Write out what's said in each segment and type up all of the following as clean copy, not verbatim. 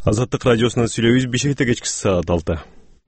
Азаттык радиосунан сүйлөйбүз. Бишкекте кечки саат 6.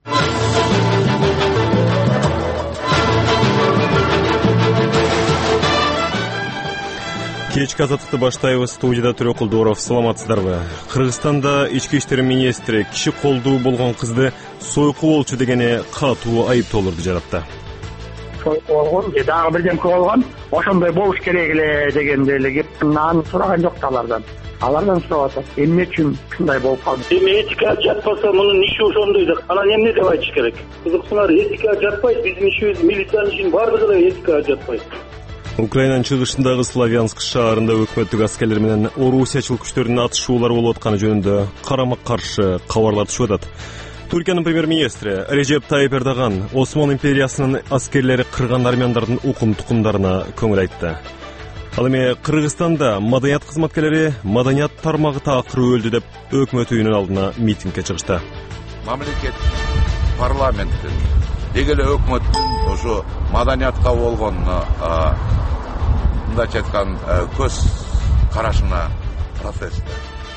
Кечки азаттыкты баштайбыз. Студияда Төрөкул Дооров. Саламатсыздарбы? Кыргызстанда ички иштер министри киши колдуу болгон кызды сойку болчу дегени катуу айыптоолорду жаратты. Сойку болгон же дагы бирдемке болгон, ошондой болуш керек эле дегенде эле кептин сураган жок алардан. Алардан сурап атат. Эмне үчүн ушундай болуп калды? Этика жатпаса мунун иши ошондой да. Анан эмне деп айтыш керек? Кызыксыңар, этика жатпайт. Биздин ишибиз, милициянын ишинин баардыгы да этика жатпайт. Украинанын чыгышындагы Славянск шаарында өкмөттүк аскерлер менен орусиячыл күчтөрдүн атышуулары болуп атканы жөнүндө карама-каршы кабарлар түшүп атат. Түркиянын премьер-министри Режеп Тайип Эрдоган Осман империясынын аскерлери кырган армяндардын укум-тукумдарына көңүл айтты. Ал эми Кыргызстанда маданият кызматкерлери маданият тармагы такыр өлдү деп өкмөт үйүнүн алдына митингге чыгышты. Мамлекет парламенттин деги эле өкмөттүн ошо маданиятка болгон мындайча айткан көз карашына протест.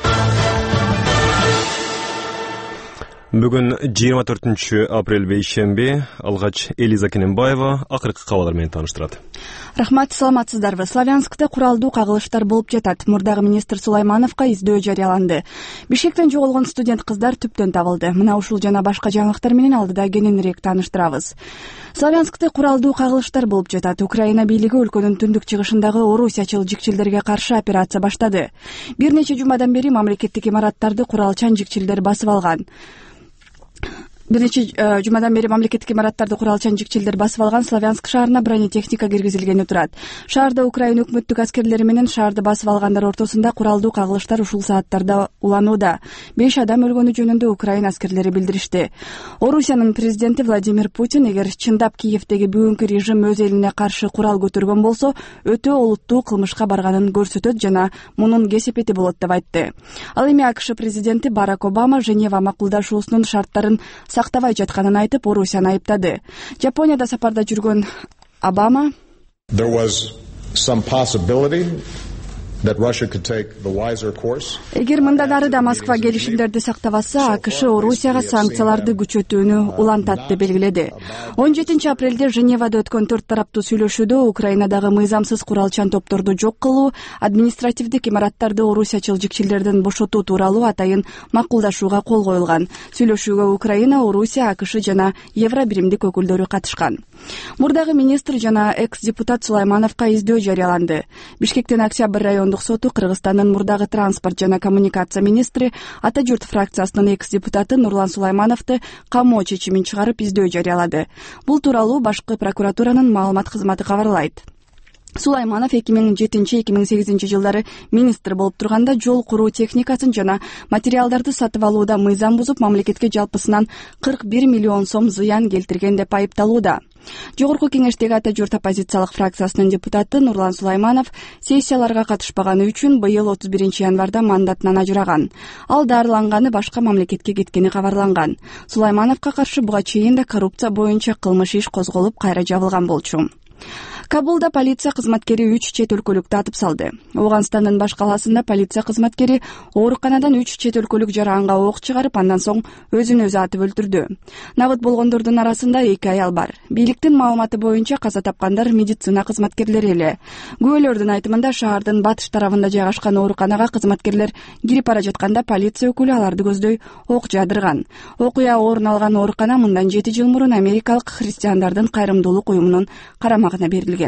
Бүгүн 24 апрель бейшемби. Алгач Элиза Кененбаева акыркы кабарлар менен тааныштырат. Рахмат, саламатсыздарбы. Славянскте куралдуу кагылыштар болуп жатат. Мурдагы министр Сулаймановго издөө жарыяланды. Бишкектен жоголгон студент кыздар түптөн табылды. Мына ушул жана башка жаңылыктар менен алдыда кененирээк тааныштырабыз. Славянскте куралдуу кагылыштар болуп жатат. Украина бийлиги өлкөнүн түндүк чыгышындагы орусиячыл жикчилдерге каршы операция баштады. Бир нече жумадан бери мамлекеттик имараттарды куралчан жикчилдер басып алган. Бир нече жумадан бери мамлекеттик имараттарды куралчан жикчилдер басып алган. Славянск шаарына бронетехника киргизилгени турат. Шаарда Украина өкмөттүк аскерлери менен шаарды басып алгандар ортосунда куралдуу кагылыштар ушул сааттарда уланууда. 5 адам өлгөнү жөнүндө Украина аскерлери билдиришти. Орусиянын президенти Владимир Путин эгер чындап Киевдеги бүгүнкү режим өз элине каршы курал көтөргөн болсо, өтө олуттуу кылмышка барганын көрсөтөт жана мунун кесепети болот деп айтты. Ал эми АКШ президенти Барак Обама Женева макулдашуусунун шарттарын сактабай жатканын айтып, Орусияны айыптады. Жапонияда сапарда жүргөн Обама эгер мындан ары да Москва келишимдерди сактабаса, АКШ Орусияга санкцияларды күчөтүүнү улантат деп белгиледи. 17 апрелде Женевада өткөн 4 тараптуу сүйлөшүүдө Украинадагы мыйзамсыз куралчан топторду жок кылуу, административдик имараттарды орусиячыл жикчилерден бошотуу тууралуу атайын макулдашууга кол коюлган. Сүйлөшүүгө Украина, Орусия, АКШ жана Евробиримдик өкүлдөрү катышкан. Мурдагы министр жана экс-депутат Сулаймановго издөө жарыяланды. Бишкектин Октябрь райондук соту Кыргызстандын мурдагы транспорт жана коммуникация министри, Ата журт фракциясынын экс-депутаты Нурлан Сулаймановду камоо чечимин чыгарып издөө жарыялады. Бул тууралуу башкы прокуратуранын маалымат кызматы кабарлайт. Сулайманов 2007-2008 жылдары министр болуп турганда жол куруу техникасын жана материалдарды сатып алууда мыйзам бузуп, мамлекетке жалпысынан 41 миллион сом зыян келтирген деп айыпталууда. Жогорку кеңештеги Ата журт оппозициялык фракциясынын депутаты Нурлан Сулайманов сессияларга катышпаганы үчүн быйыл 31 январда мандатынан ажыраган. Ал дарыланганы башка мамлекетке кеткени кабарланган. Сулаймановго каршы буга чейин да коррупция боюнча кылмыш иш козголуп, кайра жабылган болчу. Кабулда полиция кызматкери 3 чет өлкөлүктү атып салды. Ооганстандын баш калаасында полиция кызматкери ооруканадан 3 чет өлкөлүк жаранга ок чыгарып, андан соң өзүн өзү атып өлтүрдү. Набыт болгондордун арасында 2 аял бар. Бийликтин маалыматы боюнча каза тапкандар медицина кызматкерлери эле. Күбөлөрдүн айтымында шаардын батыш тарабында жайгашкан ооруканага кызматкерлер кирип бара жатканда полиция өкүлү аларды көздөй ок жаадырган. Окуя орун алган оорукана мындан 7 жыл мурун Америкалык христиандардын кайрымдуулук уюмунун карамагына берилген.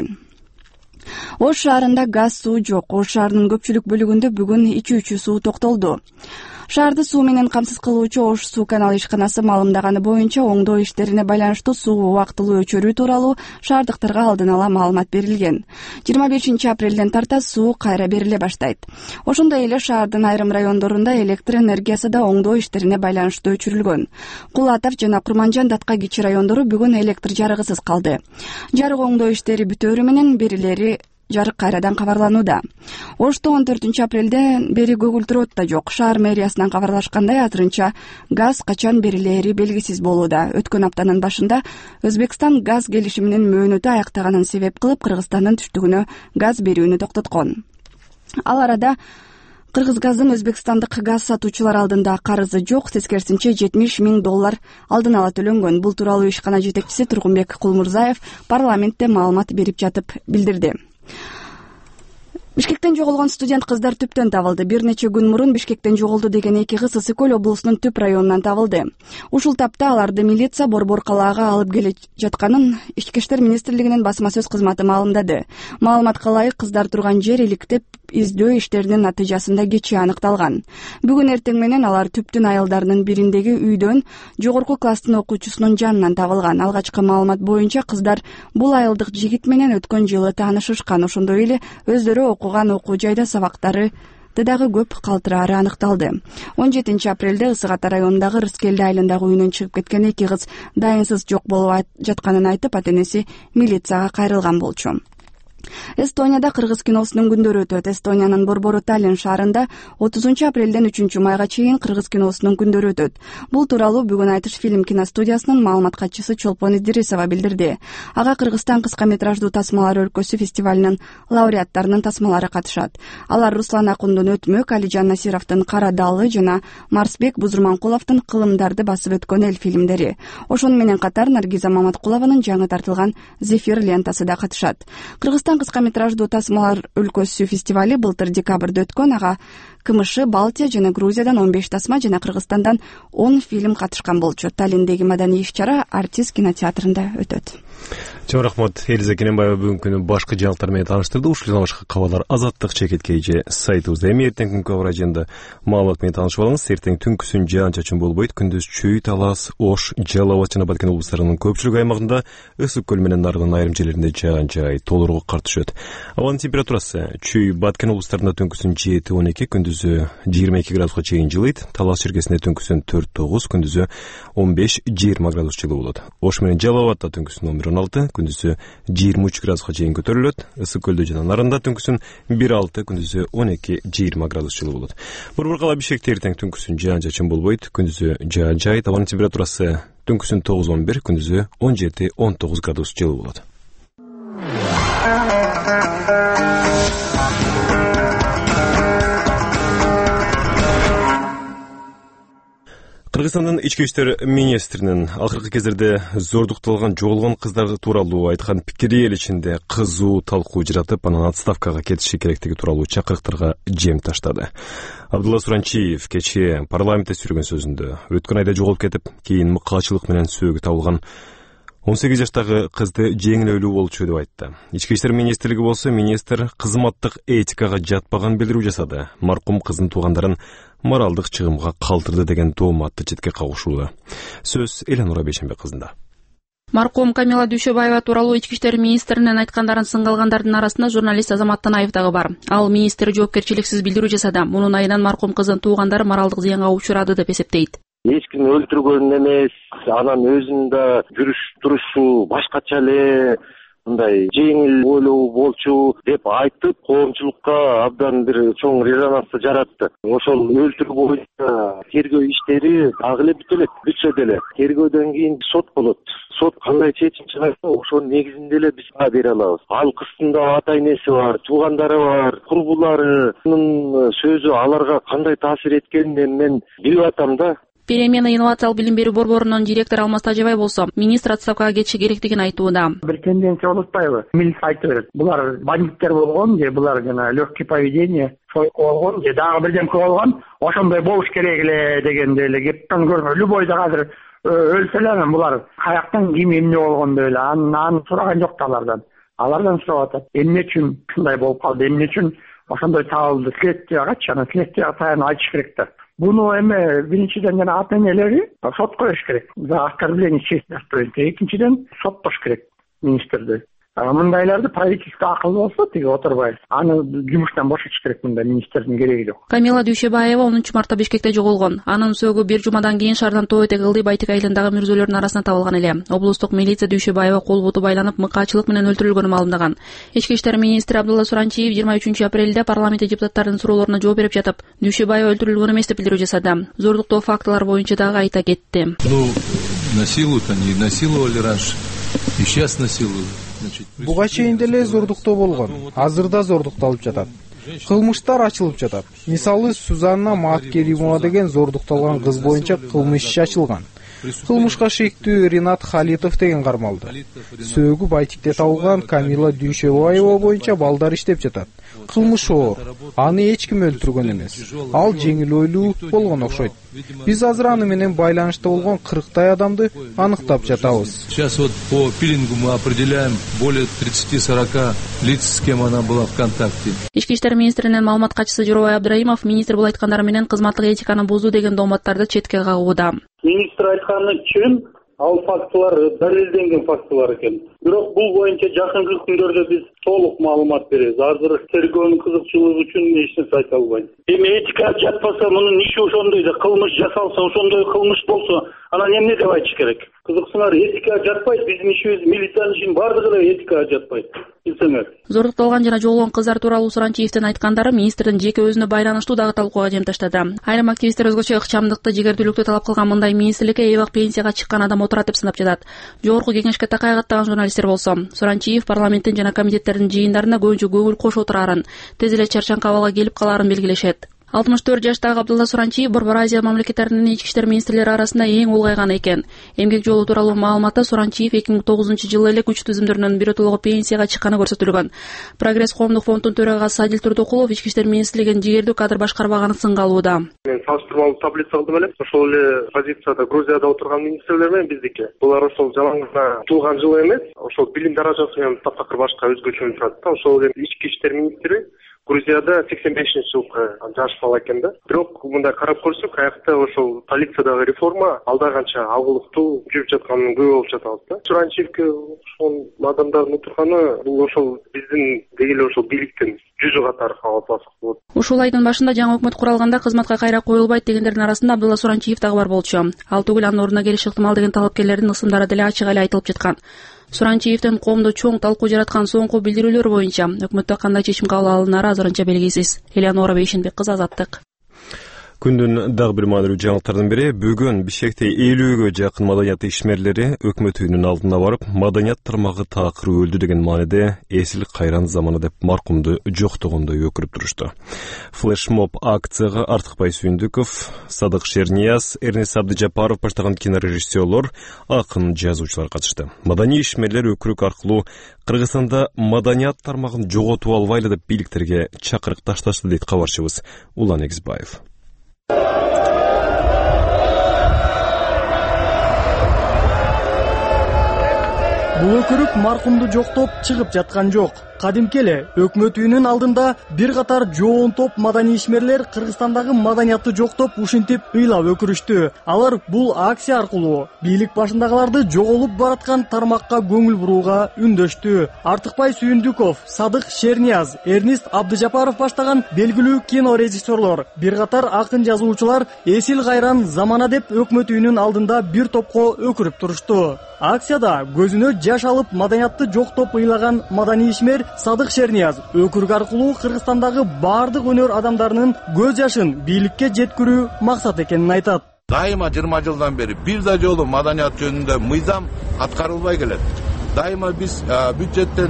Ош шаарында газ, суу жок. Ош шаарынын көпчүлүк бөлүгүндө бүгүн ичүүчү суу токтолду. Шаарды суу менен камсыз кылуучу Ош суу канал ишканасы маалымдаганы боюнча оңдоо иштерине байланыштуу суу убактылуу өчөрүү тууралуу шаардыктарга алдын ала маалымат берилген. 25 апрелден тарта суу кайра бериле баштайт. Ошондой эле шаардын айрым райондорунда электр энергиясы да оңдоо иштерине байланыштуу өчүрүлгөн. Кул Атав жана Курманжан Датка кичи райондору бүгүн электр жарыгысыз калды. Жарык оңдоо иштери бүтөөрү менен берилери жарык кайрадан кабарланууда. Ошто 14 апрелден бери көгүлтүрөт да жок. Шаар мэриясынан кабарлашкандай, азырынча газ качан берилери белгисиз болууда. Өткөн аптанын башында Өзбекстан газ келишиминин мөөнөтү аяктаганын себеп кылып Кыргызстандын түштүгүнө газ берүүнү токтоткон. Ал арада Кыргызгаздын Өзбекстандык газ сатуучулар алдында карызы жок, тескерисинче $70,000 алдын ала төлөнгөн. Бул тууралуу ишкана жетекчиси Тургунбек Кулмурзаев парламентте маалымат берип жатып билдирди. Бишкектен жоголгон студент кыздар түптөн табылды. Бир нече күн мурун Бишкектен жоголду деген 2 кыз Ысык Көл облусунун Түп районунан табылды. Ушул тапта аларды милиция Борбор калаага алып келе жатканын Ички иштер министрлигинин басма сөз кызматы маалымдады. Маалыматка ылайык кыздар турган жер иликтеп издөө иштеринин натыйжасында кечээ аныкталган. Бүгүн эртең менен алар Түптүн айылдарынын бириндеги үйдөн жогорку класстын окуучусунун жанынан табылган. Алгачкы маалымат боюнча кыздар бул айылдык жигит менен өткөн жылы таанышышкан. Ошондой эле өздөрү окуган окуу жайда сабактары дагы көп калтыраары аныкталды. 17 апрелде Ысык Ата районундагы Рыскелди айылындагы үйүнөн чыгып кеткен 2 кыз дайынсыз жок болуп жатканын айтып, ата-энеси милицияга кайрылган болчу. Эстонияда кыргыз киносунун күндөрү өтөт. Эстониянын борбору Таллин шаарында 30 апрелден 3 майга чейин кыргыз киносунун күндөрү өтөт. Бул тууралуу бүгүн Айтыш фильм киностудиясынын маалымат катчысы Чолпон Идирисова билдирди. Ага Кыргызстан кыска метраждуу тасмалар өлкөсү фестивалынын лауреаттарынын тасмалары катышат. Алар Руслан Акундун Өтмөк, Алижан Насировдун Кара Далы жана Марсбек Бузурманкуловдун Кылымдарды басып өткөн эл фильмдери. Ошону менен катар Наргиза Маматкулованын жаңы тартылган Зефир лентасы да катышат. Кыргызстан кыска метраждуу тасмалар өлкөсү фестивали былтыр декабрда өткөн. Ага КМШ, Балтия жана Грузиядан 15 тасма жана Кыргызстандан 10 фильм катышкан болчу. Таллиндеги маданий иш-чара Артист кинотеатрында өтөт. Чоң рахмат. Элиза Кененбаева бүгүнкү күнү башкы жаңылыктар менен тааныштырды. Ушул башка кабарлар Азаттык чекиткейже сайтыбызда. Эртең күнкү кабар аженда маалымат менен таанышып алыңыз. Эртең түнкүсүн жаан-чачын болбойт. Күндүз Чүй, Талас, Ош, Жалал Абад жана Баткен облустарынын көпчүлүк аймагында, Ысык Көл менен Наргын айрым жерлеринде жаан-жай толуругу кар түшөт. Абанын температурасы Чүй, Баткен облустарында түнкүсүн 7-12, күндүзү 22 градуска чейин жылыйт. Талас чергесинде түнкүсүн 4-9, күндүзү 15-20 градус жылуу болот. Ош менен Жалал Абадда түнкүсүн 11-16, күндүзү 23 градуска чейин көтөрүлөт. Ысык Көлдө жана Нарында түнкүсүн 1-6, күндүзү 12-20 градус жылуу болот. Борбор кала Бишкекте эртең түнкүсүн жаан-чачын болбойт. Күндүзү жаан-жай, абанын температурасы түнкүсүн 9-11, күндүзү 17-19 градус жылуу болот. Кыргызстандын ички иштер министринин акыркы кездерде зордукталган жоголгон кыздар тууралуу айткан пикири эл ичинде кызуу талкуу жаратып, анан отставкага кетиши керектиги тууралуу чакырыктарга жем таштады. Абдулла Суранчиев кечээ парламентте сүргөн сөзүндө өткөн айда жоголуп кетип, кийин мыкаачылык менен сөөгү табылган 18 жаштагы кызды жеңил өлүү болчу деп айтты. Ички иштер министрлиги болсо министр кызматтык этикага жатпаган билдирүү жасады. Маркум кыздын туугандарын моралдык чыгымга калтырды деген тооматты четке кагушууда. Сөз Эленура Бейшенбек кызында. Маркум Камила Дүйшөбаева тууралуу ички иштер министринин айткандарын сынга алгандардын арасында журналист Азамат Танаев дагы бар. Ал министр жоопкерчиликсиз билдирүү жасады. Мунун айынан маркум кыздын туугандары моралдык зыянга учурады деп эсептейт. Эч кимди өлтүргөн эмес, анан өзүнүн да турушу башкача эле, мындай жеңил ойлоо болчу деп айтып, коомчулукка абдан бир чоң резонанс жаратты. Ошол өлтүрүү боюнча тергөө иштери дагы эле бүтсө деле, тергөөдөн кийин сот болот. Сот кандай чечим чыгарса, ошонун негизинде эле биз бере алабыз. Ал кыздын да ата-энеси бар, туугандары бар, курбуларынын сөзү аларга кандай таасир эткенин мен билип атам да. Перемена инновациялык билим берүү борборунун директору Алмаз Тажыбай болсо, министр отставкага кетиши керектигин айтууда. Бир тенденция болуп атпайбы? Милиция айтып берет. Булар бандиттер болгон, же булар жана легкий поведение, сойку болгон, же дагы бирдемке болгон, ошондой болуш керек эле дегенде эле кептен көрүнөт. Любойда азыр өлсөлөр, булар каяктан ким эмне болгондо эле аны сураган жок алардан. Алардан сурап атат. Эмне үчүн ушундай болуп калды? Эмне үчүн ошондой табылды? Следствиягачы, анан следствияга таянып айтыш керек да. Буну эме биринчиден жана ата-энелери сотко бериш керек. За оскорбление чести достоинства. Экинчиден соттош керек министрди. Мындайларды правительство акыл болсо тиги отурбай, аны жумуштан бошотуш керек. Мындай министрдин кереги жок. Камила Дүйшөбаева 10 мартта Бишкекте жоголгон. Анын сөөгү бир жумадан кийин шаардан Тоо этек Ылдый Байтек айылындагы мүрзөлөрдүн арасынан табылган эле. Облустук милиция Дүйшөбаева кол буту байланып, мыкаачылык менен өлтүрүлгөнүн маалымдаган. Ички иштер министри Абдулла Суранчиев 23 апрелде парламентте депутаттардын суроолоруна жооп берип жатып, Дүйшөбаева өлтүрүлгөн эмес деп билдирүү жасады. Зордуктоо фактылар боюнча дагы айта кетти. Насилуют они, насиловали раньше, и сейчас насилуют. Буга чейин деле зордуктоо болгон. Азыр да зордукталып жатат. Кылмыштар ачылып жатат. Мисалы, Сузанна Маткеримова деген зордукталган кыз боюнча кылмыш иши ачылган. Кылмышка шектүү Ринат Халитов деген кармалды. Сөөгү Байтикте табылган Камила Дүйшөбаева боюнча балдар иштеп жатат. Кылмыш оор. Аны эч ким өлтүргөн эмес. Ал жеңил ойлуу болгон окшойт. Биз азыр аны менен байланышта болгон 40 адамды аныктап жатабыз. Сейчас вот по пилингу мы определяем более 30-40 лиц, с кем она была в контакте. Ички иштер министринин маалымат катчысы Жорабай Абдрайымов министр бул айткандары менен кызматтык этиканы бузуу деген дооматтарды четке кагууда. Министр айтканы чын, ал фактылар далилденген фактылар экен. Бирок бул боюнча жакынкы күндөрдө биз толук маалымат беребиз. Азыр тергөөнүн кызыкчылыгы үчүн эч нерсе айта албайм. Эми этика жатпаса, мунун иши ошондой да, кылмыш жасалса, ошондой кылмыш болсо, анан эмне деп айтыш керек? Кызыксыңар, этика жатпайт, биздин ишибиз, милициянын ишинин бардыгы да этика жатпайт. Билсеңер. Зордукталган жана жоголгон кыздар тууралуу Суранчиевдин айткандары министрдин жеке өзүнө байланыштуу дагы талкууга жем таштады. Айрым активисттер өзгөчө ыкчамдыкты, жигердүүлүктү талап кылган мындай министрликке эбак пенсияга чыккан адам отурат деп санап жатат. Жогорку кеңешке такай каттаган журналисттер болсо, Суранчиев парламенттин жана комитеттердин жыйындарына көбүнчө көңүл кошуп отурарын, тез эле чарчаңкы абалга келип калаарын белгилешет. 64 жаштагы Абдулла Суранчиев Борбор Азия мамлекеттеринин ички иштер министрлери арасында эң улгайган экен. Эмгек жолу тууралуу маалыматта Суранчиев 2009 эле күч түзүмдөрүнөн биротолого пенсияга чыкканы көрсөтүлгөн. Прогресс коомдук фондунун төрагасы Адил Турдукулов ички иштер министрлигин жигердүү кадр башкарбаганы сынга алууда. Мен салыштырмалуу таблица кылдым элем. Ошол эле позицияда Грузияда отурган министрлер менен биздики. Булар ошол жалаң гана туулган жылы эмес, ошол билим даражасы менен таптакыр башка өзгөчө турат да. Ошол эле ички иштер министри Грузияда 85-жылкы жаш бала экен да. Бирок мындай карап көрсөк, аякта ошол полициядагы реформа алда канча агылыктуу жүрүп жатканын көрүп алып жатабыз да. Суранчиевке ошол адамдардын отурганы бул ошол биздин дегеле ошол бийликтин жүзү катары калып алсак болот. Ушул айдын башында жаңы өкмөт куралганда кызматка кайра коюлбайт дегендердин арасында Абдулла Суранчиев дагы бар болчу. Ал түгүл анын ордуна келиши ыктымал деген талапкерлердин ысымдары деле ачык эле айтылып жаткан. Суранчиевдин коомдо чоң талкуу жараткан соңку билдирүүлөрү боюнча өкмөттө кандай чечим кабыл алынары азырынча белгисиз. Элеонора Бейшенбек кызы, Азаттык. Күндүн дагы бир маанилүү жаңылыктардын бири бүгүн Бишкекте 50гө жакын маданият ишмерлери өкмөт үйүнүнүн алдына барып, маданият тармагы таакыр өлдү деген мааниде эсил кайран заманы деп маркумду жоктогондой өкүрүп турушту. Флешмоб акцияга Артыкбай Сүйүндүков, Садык Шернияз, Эрнест Абдыжапаров баштаган кинорежиссерлор, акын, жазуучулар катышты. Маданий ишмерлер өкүрүк аркылуу Кыргызстанда маданият тармагын жоготуп албайлы деп бийликтерге чакырык ташташты дейт кабарчыбыз Улан Эгизбаев. Бул өкүрүк маркумду жоктоп чыгып жаткан жок. Кадимки эле өкмөт үйүнүн алдында бир катар жоон топ маданий ишмерлер Кыргызстандагы маданиятты жоктоп ушинтип ыйлап өкүрүштү. Алар бул акция аркылуу бийлик башындагыларды жоголуп бараткан тармакка көңүл бурууга үндөштү. Артыкбай Сүйүндүков, Садык Шернияз, Эрнест Абдыжапаров баштаган белгилүү кинорежиссерлор, бир катар акын, жазуучулар эсил кайран замана деп өкмөт үйүнүн алдында бир топко өкүрүп турушту. Акцияда көзүнө жаш алып маданиятты жоктоп ыйлаган маданий ишмер Садык Шернияз өкүрүк аркылуу Кыргызстандагы бардык өнөр адамдарынын көз жашын бийликке жеткирүү максат экенин айтат. Дайыма 20 жылдан бери бир да жолу маданият жөнүндө мыйзам аткарылбай келет. Дайыма биз бюджеттен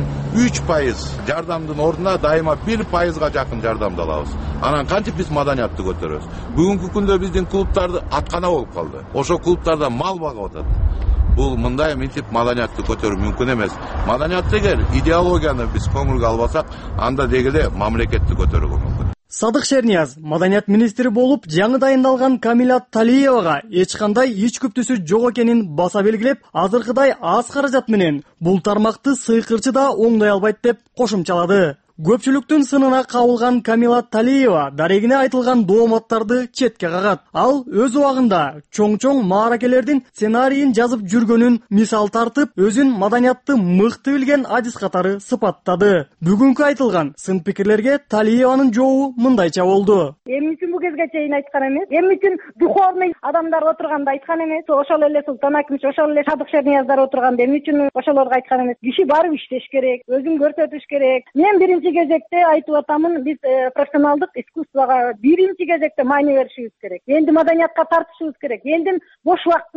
3% жардамдын ордуна дайыма 1%га жакын жардамды алабыз. Анан кантип биз маданиятты көтөрөбүз? Бүгүнкү күндө биздин клубдарды аткана болуп калды. Ошо клубдарда мал багып атат. Бул мындай мынтип маданиятты көтөрүү мүмкүн эмес. Маданиятты эгер идеологияны биз көңүлгө албасак, анда дегеле мамлекетти көтөрүүгө мүмкүн. Садык Шернияз маданият министри болуп жаңы дайындалган Камила Талиевага эч кандай ич күптүсү жок экенин баса белгилеп, азыркыдай аз каражат менен бул тармакты сыйкырчы да оңдой албайт деп кошумчалады. Көпчүлүктүн сынына кабылган Камила Талиева дарегине айтылган дооматтарды четке кагат. Ал өз убагында чоң мааракелердин сценарийин жазып жүргөнүн мисал тартып, өзүн маданиятты мыкты билген адис катары сыпаттады. Бүгүнкү айтылган сын пикирлерге Талиеванын жообу мындайча болду. Эмне үчүн бу кезге чейин айткан эмес? Эмне үчүн духовный адамдар отурганда айткан эмес? Ошол эле Султан Акимович, ошол эле Садык Шернияздар отурганда эмне үчүн ошолорго айткан эмес? Киши барып иштеш керек, өзүн көрсөтүш керек. Мен биринчи кезекте айтып атамын, биз профессионалдык искусствого биринчи кезекте маани беришибиз керек. Элди маданиятка тартышыбыз керек. Элдин бош убактысын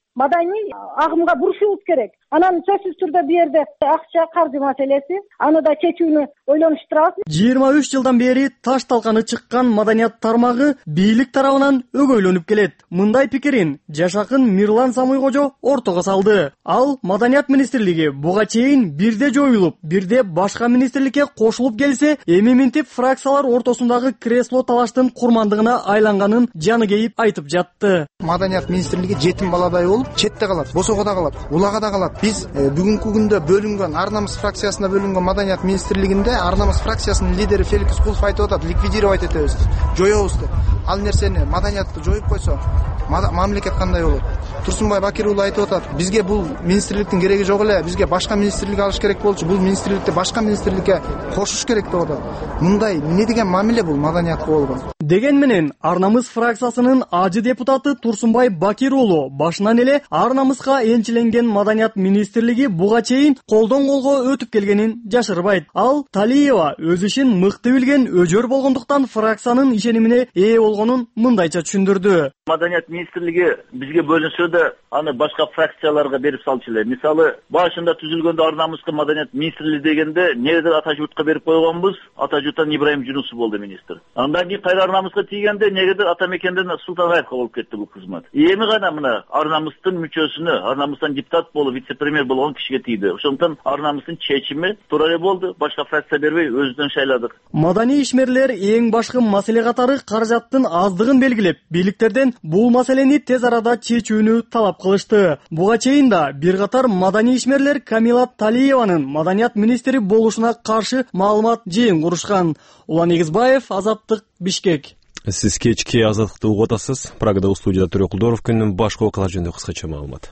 маданий агымга бурушубуз керек. Анан сөзсүз түрдө бу жерде акча, каржы маселеси, аны да чечүүнү ойлонуштурабыз. 23 жылдан бери таш талканы чыккан маданият тармагы бийлик тарабынан өгөйлөнүп келет. Мындай пикирин жашакын Мирлан Самуйкожо ортого салды. Ал маданият министрлиги буга чейин бирде жоюлуп, бирде башка министрликке кошулуп келсе, эми минтип фракциялар ортосундагы кресло талаштын курмандыгына айланганын жаны кейип айтып жатты. Маданият министрлиги жетим баладай болуп, четте калат, босого да калат, улага да калат. Биз бүгүнкү күндө бөлүнгөн Ар намыс фракциясына бөлүнгөн маданият министрлигинде Ар намыс фракциясынын лидери Феликс Кулов айтып атат, ликвидировать этебиз, жоёбуз деп. Ал нерсени маданиятты жоюп койсо, мамлекет кандай болот? Турсунбай Бакир уулу айтып атат, бизге бул министрликтин кереги жок эле, бизге башка министрлик алыш керек болчу, бул министрликти башка министрликке кошуш керек деп атат. Мындай эмне деген мамиле бул маданиятка болгон? Деген менен Ар намыс фракциясынын ажы депутаты Турсунбай Бакир уулу башынан эле Ар намыска энчиленген маданият министрлиги буга чейин колдон колго өтүп келгенин жашырбайт. Ал Талиева өз ишин мыкты билген өжөр болгондуктан фракциянын ишенимине ээ болгонун мындайча түшүндүрдү. Маданият министрлиги бизге бөлүнсө да аны башка фракцияларга берип салчу эле. Мисалы, башында түзүлгөндө Ар намыска маданият министрлиги дегенде негедир ата журтка берип койгонбуз, ата журттан Ибраим Жунусов болду министр. Андан кийин кайра Ар намыска тийгенде негедир ата мекенден Султангаевка болуп кетти бул кызмат. Эми гана мына Ар намыстын мүчөсүнө, Ар намыстан депутат болуп, вице-премьер болгон кишиге тийди. Ошондуктан Ар намыстын чечими туура эле болду. Башка фракция бербей өзүбүздөн шайладык. Маданий ишмерлер эң башкы маселе катары каражаттын аздыгын белгилеп, бийликтерден бул маселени тез арада чечүүнү талап кылышты. Буга чейин да бир катар маданий ишмерлер Камила Талиеванын маданият министри болушуна каршы маалымат жыйын курушкан. Улан Эгизбаев, Азаттык, Бишкек. Сиз кечки Азаттыкты угуп атасыз. Прагада студияда Төрө Кулдоров, күндүн башкы окуялар жөнүндө кыскача маалымат.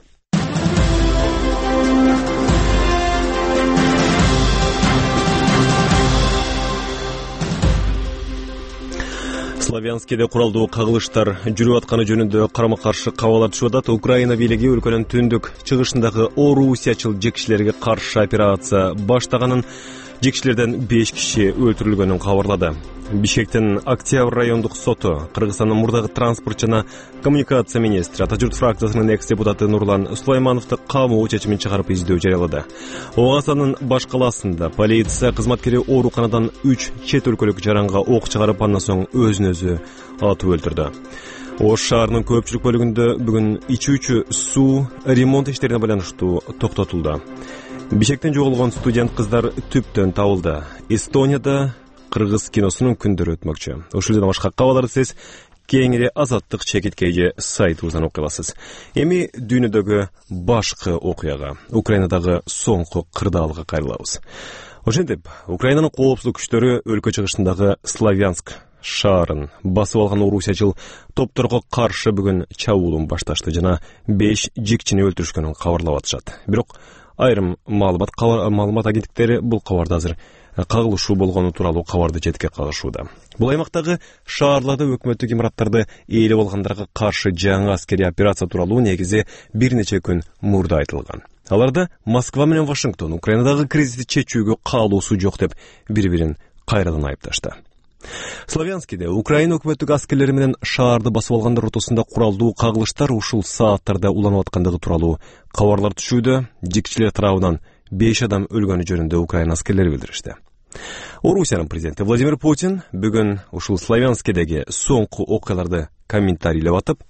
Славянскийде куралдуу кагылыштар жүрүп атканы жөнүндө карама-каршы кабарлар түшүп атат. Украина бийлиги өлкөнүн түндүк чыгышындагы орусиячыл жекчилерге каршы операция баштаганын, жекчилерден 5 киши өлтүрүлгөнүн кабарлады. Бишкектин Октябрь райондук соту Кыргызстандын мурдагы транспорт жана коммуникация министри, Ата журт фракциясынын экс-депутаты Нурлан Сулаймановду камоо чечимин чыгарып издөө жарыялады. Оғасанын баш калаасында полиция кызматкери ооруканадан 3 чет өлкөлүк жаранга ок чыгарып, андан соң өзүн өзү атып өлтүрдү. Ош шаарынын көпчүлүк бөлүгүндө бүгүн ичүүчү суу ремонт иштерине байланыштуу токтотулду. Бишкектен жоголгон студент кыздар түптөн табылды. Эстонияда кыргыз киносунун күндөрү өтмөкчү. Ушул жана башка кабарларды сиз кеңири Азаттык чекиткейи сайтыбыздан окуй аласыз. Эми дүйнөдөгү башкы окуяга, Украинадагы соңку кырдаалга кайрылабыз. Ошентип, Украинанын коопсуздук күчтөрү өлкө чыгышындагы Славянск шаарын басып алган орусиячыл топторго каршы бүгүн чабуулун башташты жана 5 жикчини өлтүрүшкөнүн кабарлап атышат. Бирок айрым маалымат агенттиктери бул кабарда азыр кагылышуу болгону тууралуу кабарды четке кагышууда. Бул аймактагы шаарларда өкмөттүк имараттарды ээлеп алгандарга каршы жаңы аскерий операция тууралуу негизи бир нече күн мурда айтылган. Аларда Москва менен Вашингтон Украинадагы кризисти чечүүгө каалоосу жок деп бири-бирин кайрадан айыпташты. Славянскийде Украина өкмөттүк аскерлери менен шаарды басып алгандар ортосунда куралдуу кагылыштар ушул сааттарда уланып аткандыгы тууралуу кабарлар түшүүдө. Жикчилер тарабынан 5 адам өлгөнү жөнүндө Украина аскерлери билдиришти. Орусиянын президенти Владимир Путин бүгүн ушул Славянскийдеги соңку окуяларды комментарийлеп атып,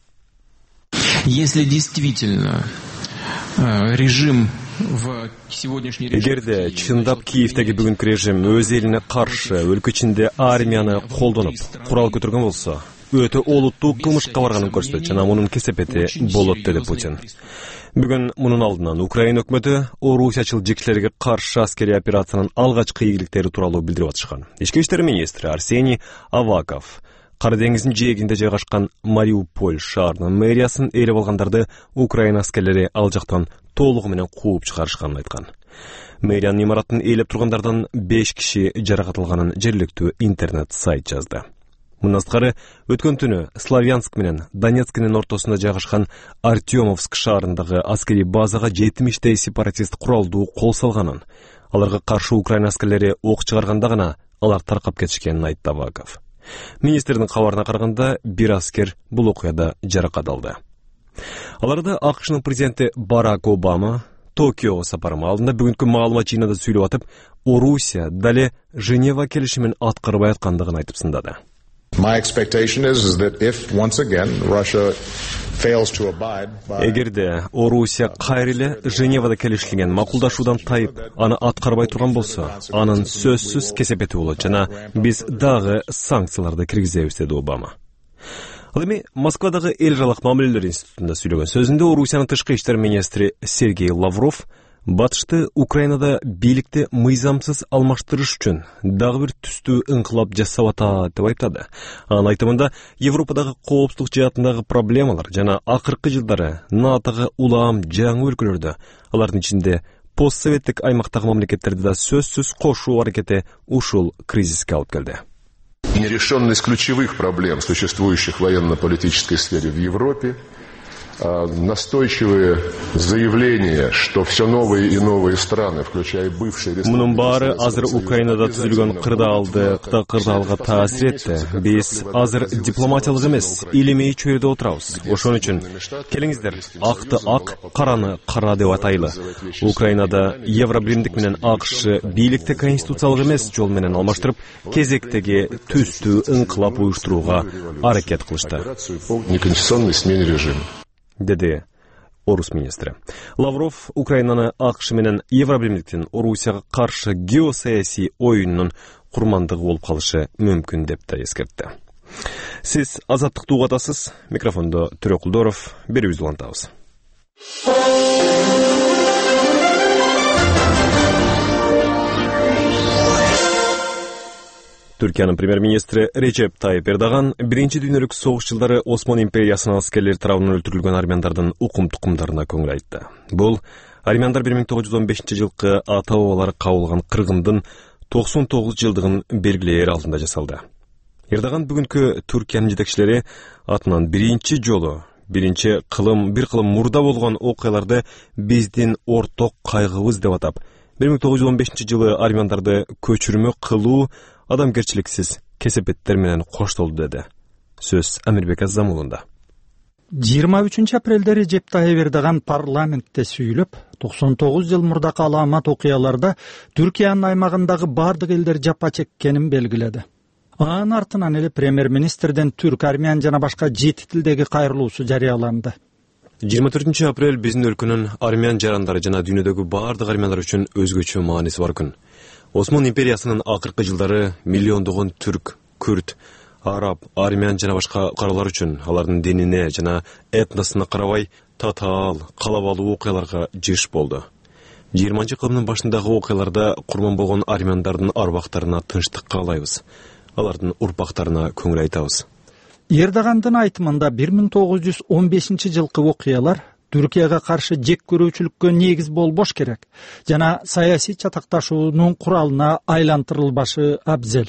если действительно режим эгерде чындап Киевдеги бүгүнкү режим өз элине каршы өлкө ичинде армияны колдонуп курал көтөргөн болсо, өтө олуттуу кылмышка барганын көрсөтөт жана мунун кесепети болот, деди Путин. Бүгүн мунун алдынан Украина өкмөтү орусиячыл жекчилерге каршы аскерий операциянын алгачкы ийгиликтери тууралуу билдирип атышкан. Ички иштер министри Арсений Аваков Кара деңиздин жээгинде жайгашкан Мариуполь шаарынын мэриясын ээлеп алгандарды Украина аскерлери ал жактан толугу менен кууп чыгарышканын айткан. Мэриянын имаратын ээлеп тургандардан 5 киши жаракат алганын жергиликтүү интернет сайт жазды. Мындан сырткары өткөн түнү Славянск менен Донецктин ортосунда жайгашкан Артемовск шаарындагы аскерий базага 70 сепаратист куралдуу кол салганын, аларга каршы Украина аскерлери ок чыгарганда гана алар таркап кетишкенин айтты Аваков. Министрдин кабарына караганда, бир аскер бул окуяда жаракат алды. Аларда АКШнын президенти Барак Обама Токиого сапарым алдында бүгүнкү маалымат жыйынында сүйлөп атып, Орусия дале Женева келишимин аткарбай аткандыгын айтып сындады. Эгерде Орусия кайра эле Женевада келишилген макулдашуудан тайып, аны аткарбай турган болсо, анын сөзсүз кесепети болот жана биз дагы санкцияларды киргизебиз, деди Обама. Ал эми Москвадагы эл жалак мамилелер институтунда сүйлөгөн сөзүндө Орусиянын тышкы иштер министри Сергей Лавров батышты Украинада бийликти мыйзамсыз алмаштырыш үчүн дагы бир түстүү ыңкылап жасап атат деп айптады. Анын айтымында Европадагы коопсуздук жаатындагы проблемалар жана акыркы жылдары НАТОго улам жаңы өлкөлөрдө, алардын ичинде постсоветтик аймактагы мамлекеттерди да сөзсүз кошуу аракети ушул кризиске алып келди. Нерешенность ключевых проблем, существующих в военно-политической сфере в Европе, настойчивые заявления, что все новые и новые страны, включая бывшие республики... Мунун баары азыр Украинада түзүлгөн кырдаалга таасир этти. Биз азыр дипломатиялык эмес, илимий чөйрөдө отурабыз. Ошон үчүн келиңиздер, акты ак, караны кара деп атайлы. Украинада Евробиримдик менен АКШ бийликти конституциялык эмес жол менен алмаштырып, кезектеги түстүү ыңкылап уюштурууга аракет кылышты. Неконституционной смене режима. Деди Орус министри. Лавров Украинаны АКШ менен Евробиримдиктин Орусияга каршы геосаясий оюнунун курмандыгы болуп калышы мүмкүн деп да эскертти. Сиз Азаттыкты угатасыз. Микрофондо Төрөкулдоров. Берүүбүздү улантабыз. Түркиянын премьер-министри Режеп Тайып Эрдоган биринчи дүйнөлүк согуш жылдары Осман империясынын аскерлери тарабынан өлтүрүлгөн армяндардын укум-тукумдарына көңүл айтты. Бул армяндар 1915-жылкы ата-бабалары кабылган кыргындын 99 жылдыгын белгилээр алдында жасалды. Эрдоган бүгүнкү Түркиянын жетекчилери атынан биринчи кылым мурда болгон окуяларды биздин орток кайгыбыз деп атап, 1915-жылы армяндарды көчүрмө кылуу адамгерчиликсиз кесепеттер менен коштолду, деди. Сөз Амирбек Азамулунда. 23 апрелде Режеп Тайып Эрдоган парламентте сүйлөп, 99 жыл мурдакы аламат окуяларда Түркиянын аймагындагы бардык элдер жапа чеккенин белгиледи. Анын артынан эле премьер-министрден түрк, армян жана башка 7 тилдеги кайрылуусу жарыяланды. 24 апрель биздин өлкөнүн армян жарандары жана дүйнөдөгү бардык армяндар үчүн өзгөчө мааниси бар күн. Осман империясынын акыркы жылдары миллиондогон түрк, күрд, араб, армян жана башка каралар үчүн алардын динине жана этносуна карабай татаал, калабалуу окуяларга жыш болду. 20-кылымдын башындагы окуяларда курман болгон армяндардын арбактарына тынчтык каалайбыз. Алардын урпактарына көңүл айтабыз. Эрдогандын айтымында 1915 жылкы окуялар Түркияга каршы жек көрүүчүлүккө негиз болбош керек жана саясий чатакташуунун куралына айлантырылбашы абзел.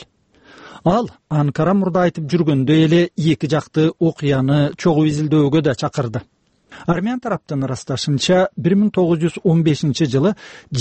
Ал Анкара мурда айтып жүргөндөй эле эки жакты окуяны чогуу изилдөөгө да чакырды. Армян тараптын ырасташынча 1915 жылы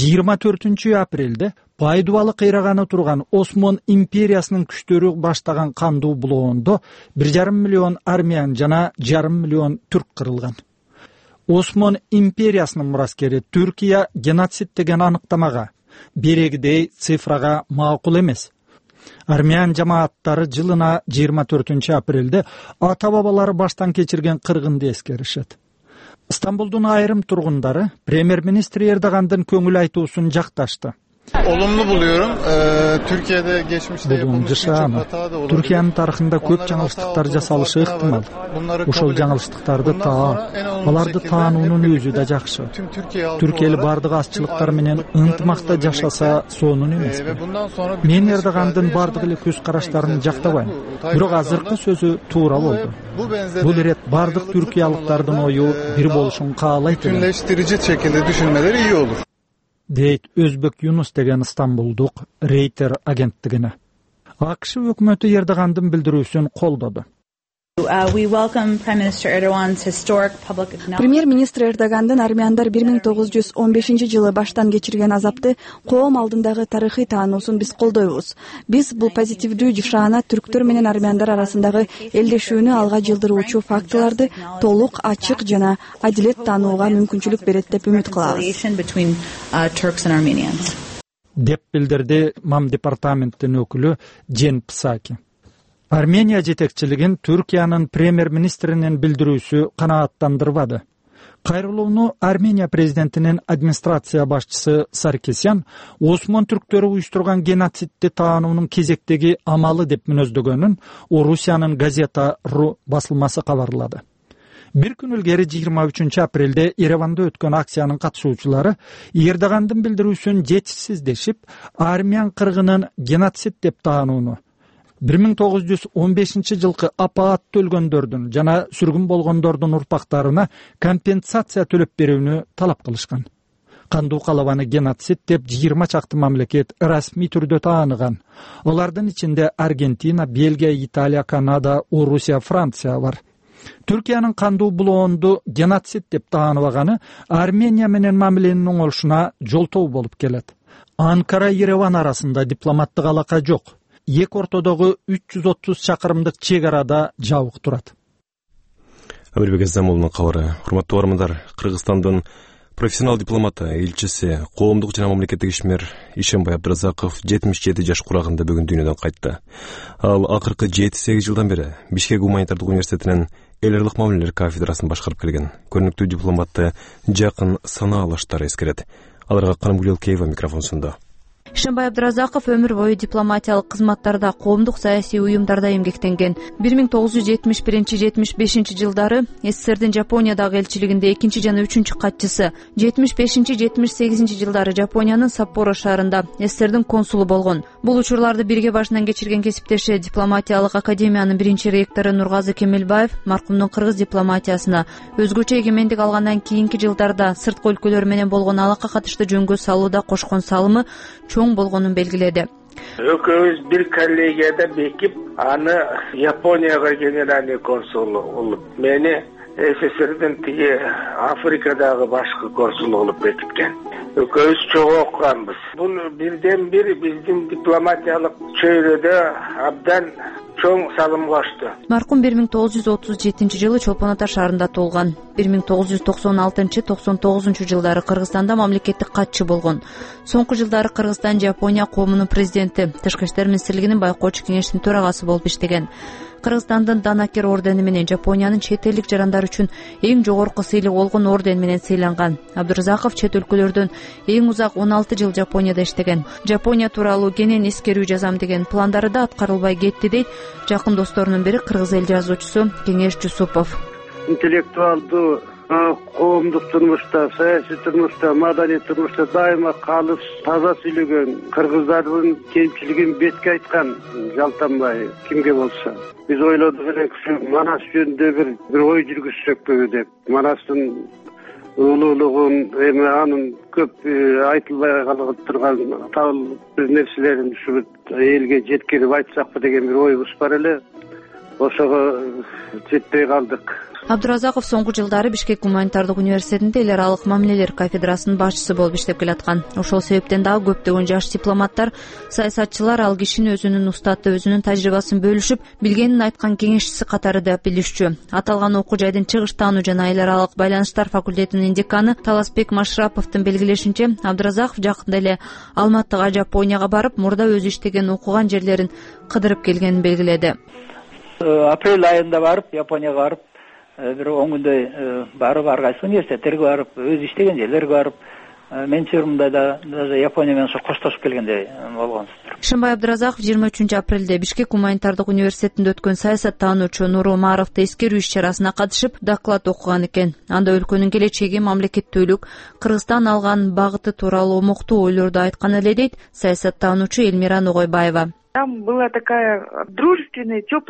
24 апрелде пайдубалы кыйраганы турган Осман империясынын күчтөрү баштаган кандуу булоондо 1,5 миллион армян жана 1,5 миллион түрк кырылган. Осман империясынын мураскери Түркия геноцид деген аныктамага, берегидей цифрага макул эмес. Армян жамааттары жылына 24 апрелде ата-бабалары баштан кечирген кыргынды эскеришет. Стамбулдун айрым тургундары премьер-министр Эрдогандын көңүл айтуусун жакташты. Olumlu buluyorum. Türkiye'de geçmişte yapılmış birçok hata da olabilir. Türkiye'nin tarixinde көп жаңылыштыктар жасалышы ыктымал. Ошол жаңылыштыктарды таа, аларды таануунун өзү да жакшы. Түркия эли бардык азчылыктар менен ынтымакта жашаса сонун эмес. Мен Эрдогандын бардык эле көз караштарын жактабайм. Бирок азыркы сөзү туура болду. Бул ирет бардык түркиялыктардын ою бир болушун каалайт. Bütünleştirici şekilde düşünmeleri iyi olur. Дейт Өзбек Юнус деген Стамбулдук Рейтер агенттигине. АКШ өкмөтү Эрдогандын билдирүүсүн колдоду. Премьер-министр Эрдогандын армяндар 1915-жылы баштан кечирген азапты коом алдындагы тарыхый таануусун биз колдойбуз. Биз бул позитивдүү жашаана түрктөр менен армяндар арасындагы элдешүүнү алга жылдыруучу фактыларды толук, ачык жана адилет таанууга мүмкүнчүлүк берет деп үмүт кылабыз, деп билдирди МАМ департаментинин өкүлү Джен Псаки. Армения жетекчилигин Түркиянын премьер-министринин билдирүүсү канааттандырбады. Кайрылууну Армения президентинин администрация башчысы Саркисян Осман түрктөрү уюштурган геноцидти таануунун кезектеги амалы деп мүнөздөгөнүн Орусиянын Газета.ру басылмасы кабарлады. Бир күн илгери 23 апрелде Ереванда өткөн акциянын катышуучулары Эрдогандын билдирүүсүн жетишсиздешип, армян кыргынын геноцид деп таанууну 1915 жылкы апаатта өлгөндөрдүн жана сүргүн болгондордун урпактарына компенсация төлөп берүүнү талап кылышкан. Кандуу калабаны геноцид деп 20 чакты мамлекет расмий түрдө тааныган. Олардын ичинде Аргентина, Бельгия, Италия, Канада, Орусия, Франция бар. Түркиянын кандуу булоонду геноцид деп тааныбаганы Армения менен мамиленин оңолушуна жолтоо болуп келет. Анкара Ереван арасында дипломаттык алака жок. Эки ортодогу 330 чакырымдык чек арада жабык турат. Амирбек Азамулдун кабары. Урматтуу бармандар, Кыргызстандын профессионал дипломаты, элчиси, коомдук жана мамлекеттик ишмер Ишембай Абдыразаков 77 жаш курагында бүгүн дүйнөдөн кайтты. Ал акыркы 7-8 жылдан бери Бишкек гуманитардык университетинин эл аралык мамилелер кафедрасын башкарып келген. Көрүнүктүү дипломатты жакын санаалыштар эскерет. Аларга Канымгүл Элкеева микрофон сунду. Ишембай Абдыразаков өмүр бою дипломатиялык кызматтарда, коомдук саясий уюмдарда эмгектенген. 1971-75 жылдары СССРдин Жапониядагы элчилигинде 2 жана 3 катчысы, 75-78 жылдары Жапониянын Саппоро шаарында СССРдин консулу болгон. Бул учурларды бирге башынан кечирген кесиптеши дипломатиялык академиянын 1-ректору Нургазы Кемелбаев маркумдун кыргыз дипломатиясына өзгөчө эгемендик алгандан кийинки жылдарда сырткы өлкөлөр менен болгон алака катышты жөнгө салууда кошкон салымы чоң болгонун белгиледи. Экөөбүз бир коллегияда бекип, аны Японияга генеральный консул болуп, мени СССРдин тиги Африкадагы башкы консул болуп бекиткен. Экөөбүз чогуу окуганбыз. Бул бирден бир биздин дипломатиялык чөйрөдө абдан чоң салым кошду. Маркум 1937 жылы Чолпон Ата шаарында туулган. 1996-99 жылдары Кыргызстанда мамлекеттик катчы болгон. Соңку жылдары Кыргызстан Жапония коомунун президенти, Тышкы иштер министрлигинин байкоочу кеңешинин төрагасы болуп иштеген. Кыргызстандын Данакер ордени менен Жапониянын чет элдик жарандар үчүн эң жогорку сыйлык болгон орден менен сыйланган. Абдыразаков чет өлкөлөрдөн эң узак 16 жыл Жапонияда иштеген. Жапония тууралуу кенен эскерүү жазам деген пландары да аткарылбай кетти дейт жакын досторунун бири кыргыз эл жазуучусу Кеңеш Жусупов. Интеллектуалдуу коомдук турмушта, саясий турмушта, маданий турмушта дайыма калыс, таза сүйлөгөн, кыргыздардын кемчилигин бетке айткан, жалтанбай кимге болсо. Биз ойлодук элек Манас жөнүндө бир ой жүргүзсөкпү деп. Манастын улуулугун, эми анын көп айтылбай калып турган табыл бир нерселерин ушу элге жеткирип айтсакпы деген бир ойубуз бар эле. Ошого жетпей калдык. Абдыразаков соңку жылдары Бишкек гуманитардык университетинде эл аралык мамилелер кафедрасынын башчысы болуп иштеп келаткан. Ошол себептен дагы көптөгөн жаш дипломаттар, саясатчылар ал кишини өзүнүн устаты, өзүнүн тажрыйбасын бөлүшүп, билгенин айткан кеңешчиси катары деп билишчү. Аталган окуу жайдын чыгыш таануу жана эл аралык байланыштар факультетинин деканы Таласбек Машраповдун белгилешинче, Абдыразаков жакында эле Алматыга, Жапонияга барып, мурда өзү иштеген, окуган жерлерин кыдырып келгенин белгиледи. Апрель айында барып, Японияга барып, бир 10 күндөй барып, ар кайсы университеттерге барып, өз иштеген жерлерге барып, менчи мындай да даже Япония менен коштошуп келгендей болгонсуздур. Ишембай Абдыразаков 23 апрелде Бишкек гуманитардык университетинде өткөн саясат таануучу Нуру Умаровду эскерүү иш-чарасына катышып, доклад окуган экен. Анда өлкөнүн келечеги, мамлекеттүүлүк, Кыргызстан алган багыты тууралуу моктуу ойлорду айткан эле дейт саясат таануучу Элмира Ногойбаева. Там была такая дружественная, теплая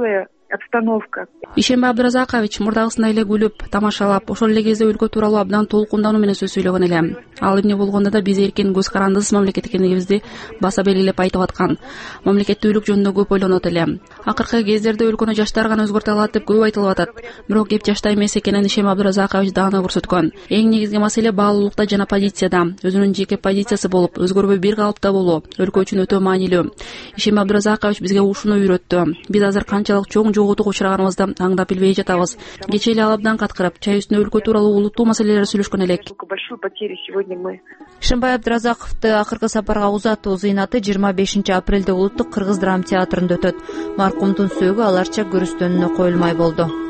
обстановка. Ишембай Абдыразакович мурдагысындай эле күлүп, тамашалап, ошол эле кезде өлкө тууралуу абдан толкундануу менен сөз сүйлөгөн эле. Ал эмне болгондо да биз эркин көз карандысыз мамлекет экендигибизди баса белгилеп айтып аткан. Мамлекеттүүлүк жөнүндө көп ойлонот эле. Акыркы кездерде өлкөнү жаштар гана өзгөртө алат деп көп айтылып атат. Бирок кеп жашта эмес экенин Ишембай Абдыразакович дагы көрсөткөн. Эң негизги маселе баалуулукта жана позицияда. Өзүнүн жеке позициясы болуп, өзгөрбөй бир калыпта болуу өлкө үчүн өтө маанилүү. Ишембай Абдыразакович бизге ушуну үйрөттү. Биз азыр канчалык чоң жоготууга учраганыбызды аңдап билбей жатабыз. Кечээ эле ал абдан каткырып, чай үстүндө өлкө тууралуу улуттуу маселелерди сүйлөшкөн элек. Ишембай Абдыразаковду акыркы сапарга узатуу зыйнаты 25 апрелде улуттук кыргыз драма театрында өтөт. Маркумдун сөөгү аларча көрүстөнүнө коюлмай болду.